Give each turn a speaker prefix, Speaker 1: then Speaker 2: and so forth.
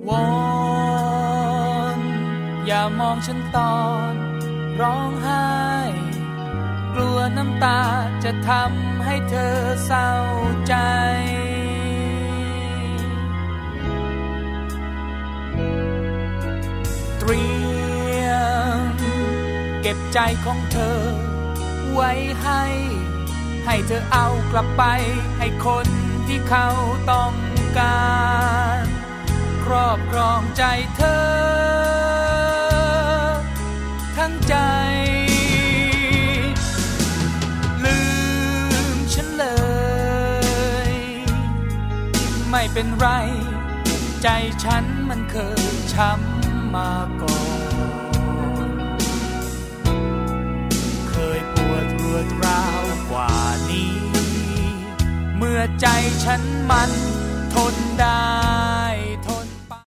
Speaker 1: วอนอย่ามองฉันตอนร้องไห้กลัวน้ำตาจะทำให้เธอเศร้าใจเตรียมเก็บใจของเธอไว้ให้เธอเอากลับไปให้คนที่เขาต้องการครอบครองใจเธอทั้งใจลืมฉันเลยไม่เป็นไรใจฉันมันเคยช้ำมาก่อนเคยปวดรวดร้าวกว่านี้เมื่อใจฉันมันทนได้